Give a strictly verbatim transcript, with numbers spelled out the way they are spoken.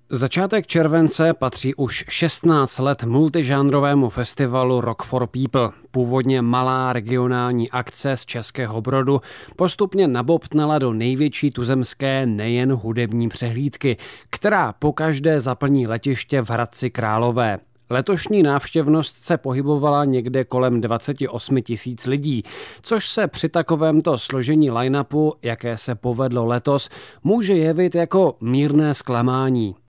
Začátek července patří už šestnáct let multižánrovému festivalu Rock for People. Původně malá regionální akce z Českého Brodu postupně nabobtnala do největší tuzemské nejen hudební přehlídky, která pokaždé zaplní letiště v Hradci Králové. Letošní návštěvnost se pohybovala někde kolem dvacet osm tisíc lidí, což se při takovémto složení line-upu, jaké se povedlo letos, může jevit jako mírné zklamání.